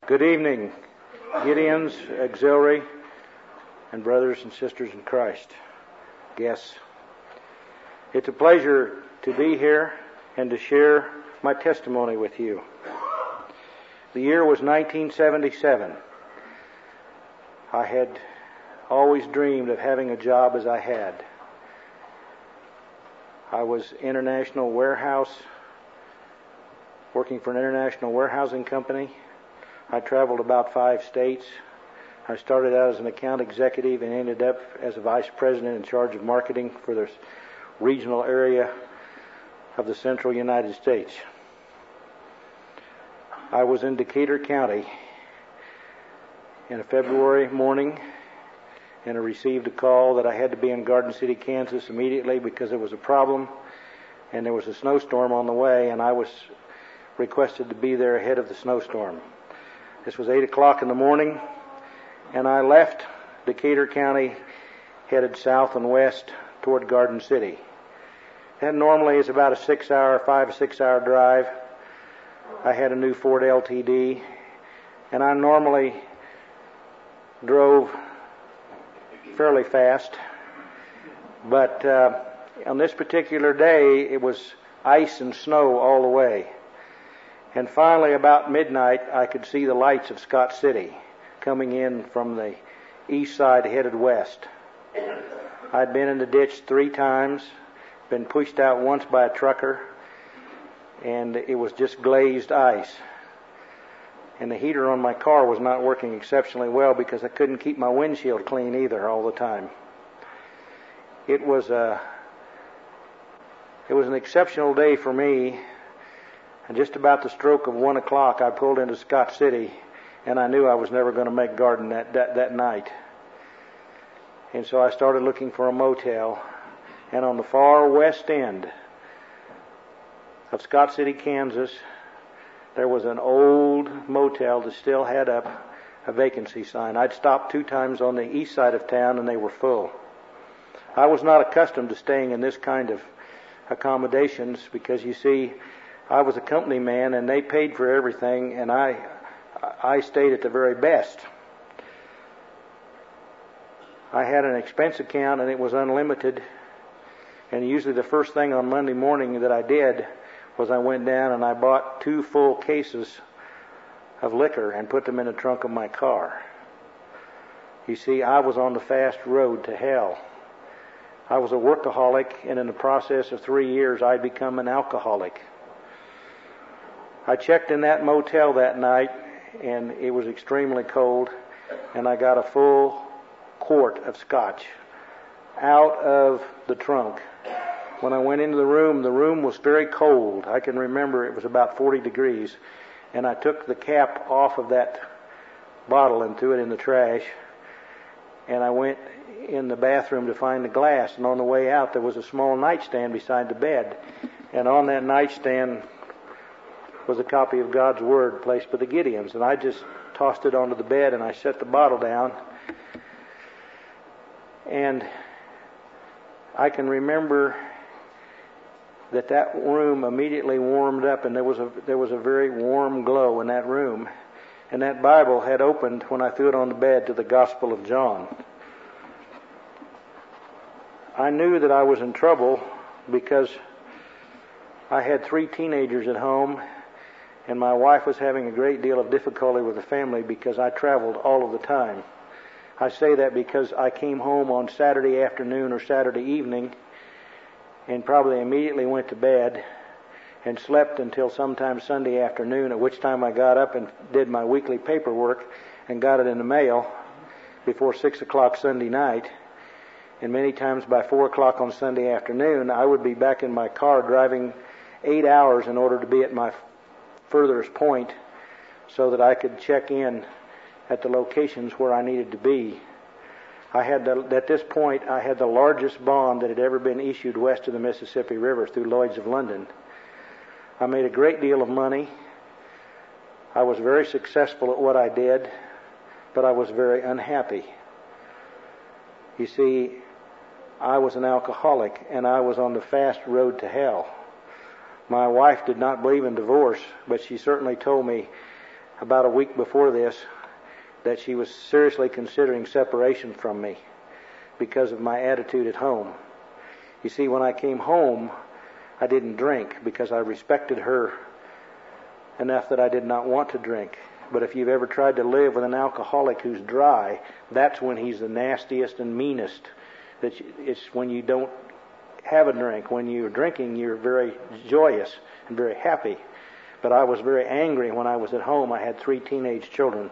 Good evening, Gideons, Auxiliary, and brothers and sisters in Christ. Guests. It's a pleasure to be here and to share my testimony with you. The year was 1977. I had always dreamed of having a job as I had. I was international warehouse, working for an international warehousing company. I traveled about 5 states. I started out as an account executive and ended up as a vice president in charge of marketing for the regional area of the central United States. I was in Decatur County in a February morning, and I received a call that I had to be in Garden City, Kansas immediately because there was a problem and there was a snowstorm on the way, and I was requested to be there ahead of the snowstorm. This was 8 o'clock in the morning, and I left Decatur County, headed south and west toward Garden City. That normally is about a 5 or 6 hour drive. I had a new Ford LTD, and I normally drove fairly fast, but on this particular day it was ice and snow all the way. And finally, about midnight, I could see the lights of Scott City coming in from the east side headed west. I'd been in the ditch 3 times, been pushed out once by a trucker, and it was just glazed ice. And the heater on my car was not working exceptionally well because I couldn't keep my windshield clean either all the time. It was an exceptional day for me. And just about the stroke of 1 o'clock, I pulled into Scott City, and I knew I was never going to make Garden that night. And so I started looking for a motel. And on the far west end of Scott City, Kansas, there was an old motel that still had up a vacancy sign. I'd stopped 2 times on the east side of town, and they were full. I was not accustomed to staying in this kind of accommodations because, you see, I was a company man, and they paid for everything, and I stayed at the very best. I had an expense account, and it was unlimited. And usually the first thing on Monday morning that I did was I went down and I bought 2 full cases of liquor and put them in the trunk of my car. You see, I was on the fast road to hell. I was a workaholic, and in the process of 3 years, I'd become an alcoholic. I checked in that motel that night, and it was extremely cold, and I got a full quart of scotch out of the trunk. When I went into the room was very cold. I can remember it was about 40 degrees, and I took the cap off of that bottle and threw it in the trash, and I went in the bathroom to find the glass, and on the way out there was a small nightstand beside the bed, and on that nightstand was a copy of God's Word placed by the Gideons, and I just tossed it onto the bed and I set the bottle down. And I can remember that room immediately warmed up, and there was a very warm glow in that room. And that Bible had opened when I threw it on the bed to the Gospel of John. I knew that I was in trouble because I had 3 teenagers at home, and my wife was having a great deal of difficulty with the family because I traveled all of the time. I say that because I came home on Saturday afternoon or Saturday evening and probably immediately went to bed and slept until sometime Sunday afternoon, at which time I got up and did my weekly paperwork and got it in the mail before 6 o'clock Sunday night. And many times by 4 o'clock on Sunday afternoon, I would be back in my car driving 8 hours in order to be at my furthest point so that I could check in at the locations where I needed to be. At this point, I had the largest bond that had ever been issued west of the Mississippi River through Lloyd's of London. I made a great deal of money. I was very successful at what I did, but I was very unhappy. You see, I was an alcoholic, and I was on the fast road to hell. My wife did not believe in divorce, but she certainly told me about a week before this that she was seriously considering separation from me because of my attitude at home. You see, when I came home, I didn't drink because I respected her enough that I did not want to drink. But if you've ever tried to live with an alcoholic who's dry, that's when he's the nastiest and meanest. It's when you don't have a drink. When you're drinking, you're very joyous and very happy. But I was very angry when I was at home. I had 3 teenage children.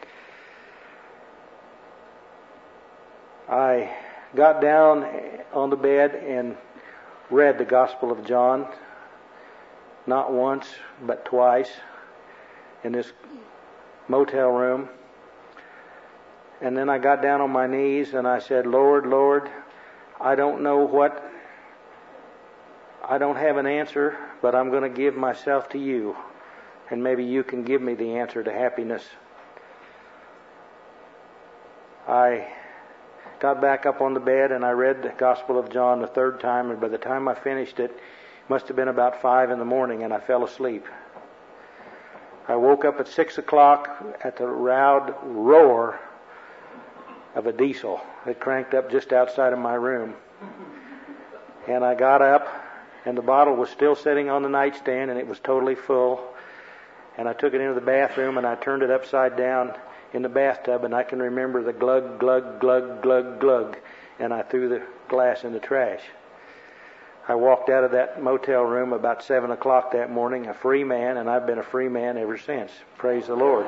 I got down on the bed and read the Gospel of John, not once, but twice, in this motel room. And then I got down on my knees and I said, Lord, Lord, I don't have an answer, but I'm going to give myself to you. And maybe you can give me the answer to happiness. I got back up on the bed and I read the Gospel of John the 3rd time, and by the time I finished it, must have been about 5 in the morning, and I fell asleep. I woke up at 6 o'clock at the loud roar of a diesel that cranked up just outside of my room. And I got up, and the bottle was still sitting on the nightstand, and it was totally full. And I took it into the bathroom, and I turned it upside down in the bathtub, and I can remember the glug, glug, glug, glug, glug, and I threw the glass in the trash. I walked out of that motel room about 7 o'clock that morning, a free man, and I've been a free man ever since. Praise the Lord.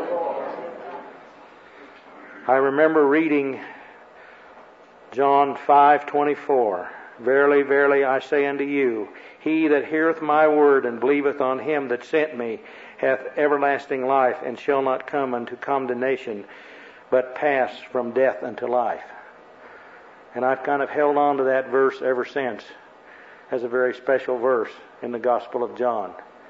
I remember reading John 5:24. Verily, verily, I say unto you, he that heareth my word and believeth on him that sent me hath everlasting life, and shall not come unto condemnation, but pass from death unto life. And I've kind of held on to that verse ever since as a very special verse in the Gospel of John.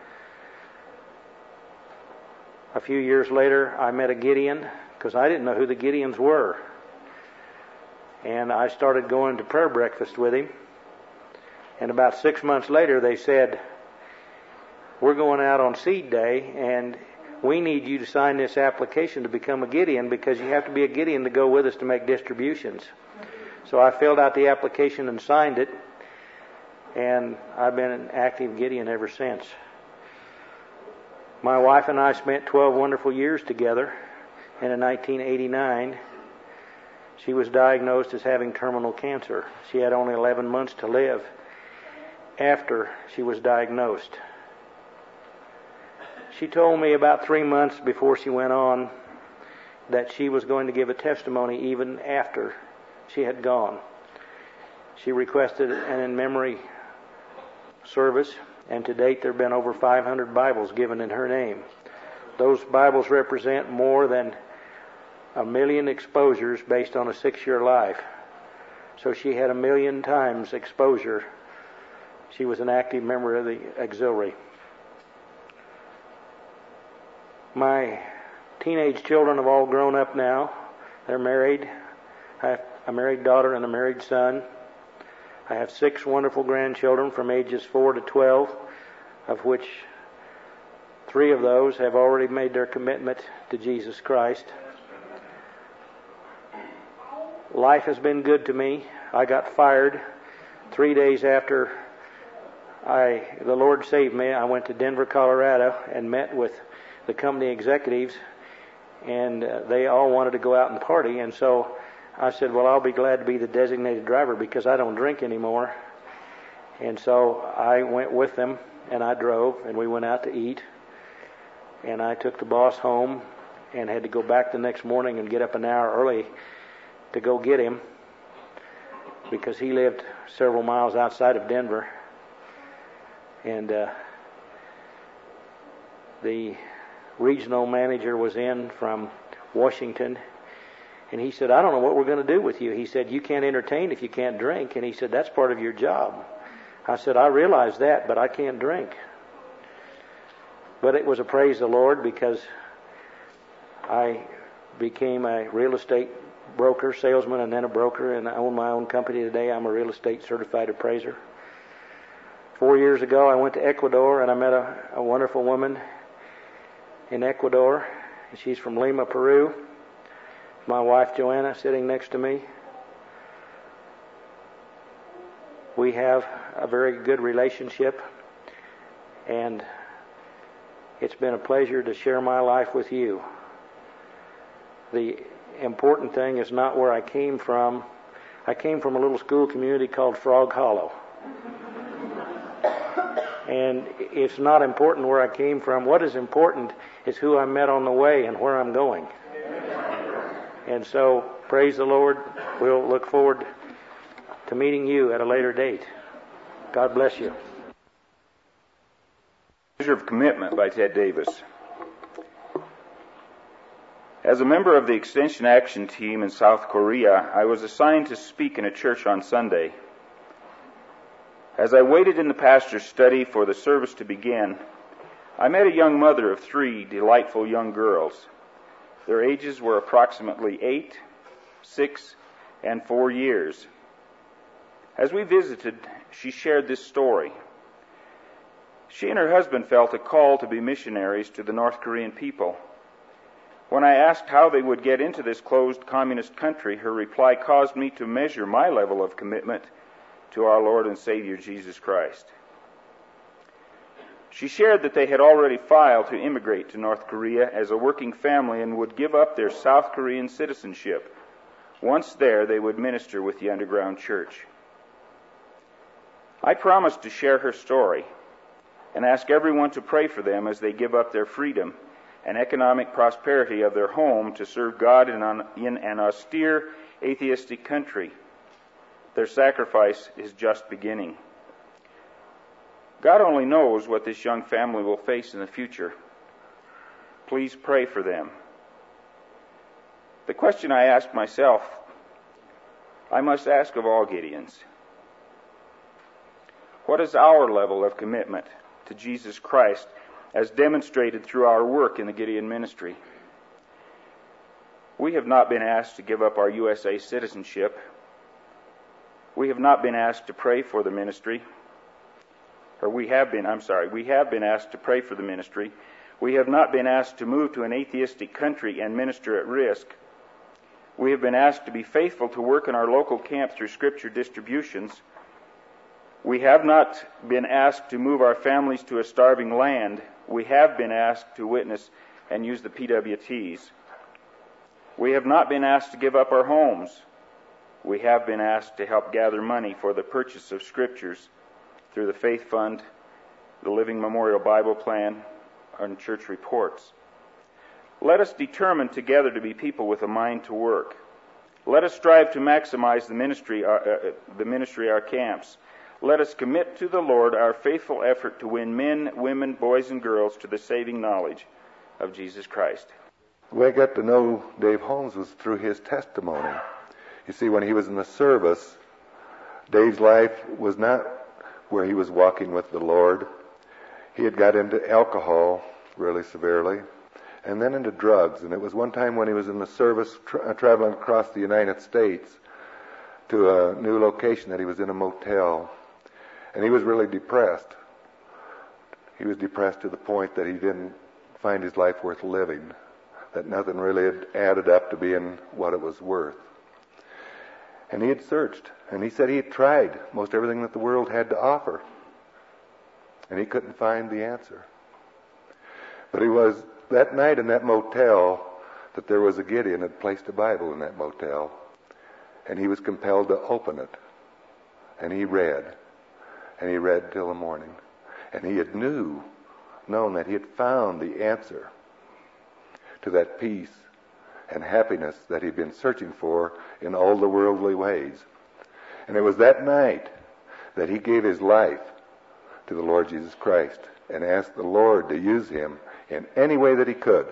A few years later, I met a Gideon, because I didn't know who the Gideons were. And I started going to prayer breakfast with him. And about 6 months later, they said, we're going out on seed day, and we need you to sign this application to become a Gideon, because you have to be a Gideon to go with us to make distributions. So I filled out the application and signed it, and I've been an active Gideon ever since. My wife and I spent 12 wonderful years together, and in 1989, she was diagnosed as having terminal cancer. She had only 11 months to live after she was diagnosed. She told me about 3 months before she went on that she was going to give a testimony even after she had gone. She requested an in-memory service, and to date there have been over 500 Bibles given in her name. Those Bibles represent more than 1 million exposures based on a 6-year life. So she had 1 million times exposure. She was an active member of the auxiliary. My teenage children have all grown up now. They're married. I have a married daughter and a married son. I have 6 wonderful grandchildren from ages 4 to 12, of which 3 of those have already made their commitment to Jesus Christ. Life has been good to me. I got fired 3 days after the Lord saved me. I went to Denver, Colorado, and met with the company executives, and they all wanted to go out and party, and so I said, well, I'll be glad to be the designated driver because I don't drink anymore. And so I went with them, and I drove, and we went out to eat, and I took the boss home and had to go back the next morning and get up an hour early to go get him because he lived several miles outside of Denver. And the regional manager was in from Washington, and he said, I don't know what we're going to do with you. He said, you can't entertain if you can't drink. And he said, that's part of your job. I said, I realize that, but I can't drink. But it was a praise the Lord because I became a real estate broker, salesman, and then a broker, and I own my own company today. I'm a real estate certified appraiser. 4 years ago, I went to Ecuador, and I met a wonderful woman in Ecuador, She's from Lima, Peru. My wife, Joanna, sitting next to me. We have a very good relationship, and it's been a pleasure to share my life with you. The important thing is not where I came from. I came from a little school community called Frog Hollow. And it's not important where I came from. What is important is who I met on the way and where I'm going. And so, praise the Lord. We'll look forward to meeting you at a later date. God bless you. Measure of Commitment by Ted Davis. As a member of the Extension Action Team in South Korea, I was assigned to speak in a church on Sunday. As I waited in the pastor's study for the service to begin, I met a young mother of 3 delightful young girls. Their ages were approximately 8, 6, and 4 years. As we visited, she shared this story. She and her husband felt a call to be missionaries to the North Korean people. When I asked how they would get into this closed communist country, her reply caused me to measure my level of commitment to our Lord and Savior Jesus Christ. She shared that they had already filed to immigrate to North Korea as a working family and would give up their South Korean citizenship. Once there, they would minister with the underground church. I promised to share her story and ask everyone to pray for them as they give up their freedom and economic prosperity of their home to serve God in an austere, atheistic country. Their sacrifice is just beginning. God only knows what this young family will face in the future. Please pray for them. The question I ask myself, I must ask of all Gideons. What is our level of commitment to Jesus Christ as demonstrated through our work in the Gideon ministry? We have not been asked to give up our USA citizenship. We have not been asked to pray for the ministry. We have been asked to pray for the ministry. We have not been asked to move to an atheistic country and minister at risk. We have been asked to be faithful to work in our local camp through Scripture distributions. We have not been asked to move our families to a starving land. We have been asked to witness and use the PWTs. We have not been asked to give up our homes. We have been asked to help gather money for the purchase of Scriptures through the Faith Fund, the Living Memorial Bible Plan, and church reports. Let us determine together to be people with a mind to work. Let us strive to maximize the ministry our camps. Let us commit to the Lord our faithful effort to win men, women, boys, and girls to the saving knowledge of Jesus Christ. The way I got to know Dave Holmes was through his testimony. You see, when he was in the service, Dave's life was not where he was walking with the Lord. He had got into alcohol really severely, and then into drugs. And it was one time when he was in the service traveling across the United States to a new location that he was in a motel. And he was really depressed. He was depressed to the point that he didn't find his life worth living, that nothing really had added up to being what it was worth. And he had searched, and he said he had tried most everything that the world had to offer, and he couldn't find the answer. But it was that night in that motel that there was a Gideon had placed a Bible in that motel, and he was compelled to open it, and he read till the morning, and he had known that he had found the answer to that peace and happiness that he'd been searching for in all the worldly ways. And it was that night that he gave his life to the Lord Jesus Christ and asked the Lord to use him in any way that he could.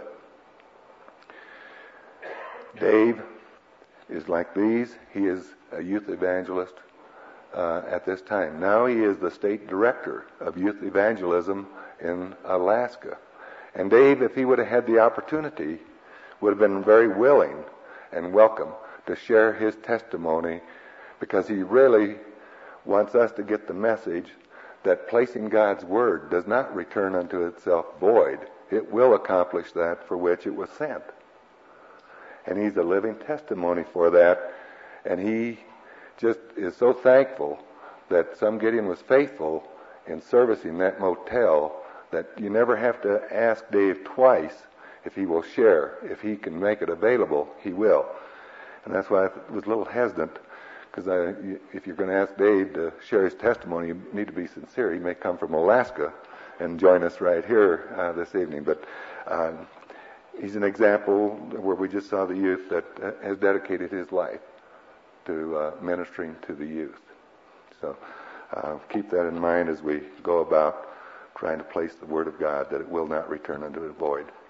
Dave is like these. He is a youth evangelist at this time. Now he is the state director of youth evangelism in Alaska. And Dave, if he would have had the opportunity, would have been very willing and welcome to share his testimony, because he really wants us to get the message that placing God's Word does not return unto itself void. it will accomplish that for which it was sent. And he's a living testimony for that. And he just is so thankful that Some Gideon was faithful in servicing that motel that you never have to ask Dave twice if he will share. If he can make it available, he will. And that's why I was a little hesitant, because if you're going to ask Dave to share his testimony, you need to be sincere. He may come from Alaska and join us right here this evening. But he's an example where we just saw the youth that has dedicated his life to ministering to the youth. So keep that in mind as we go about trying to place the Word of God, that it will not return unto it void.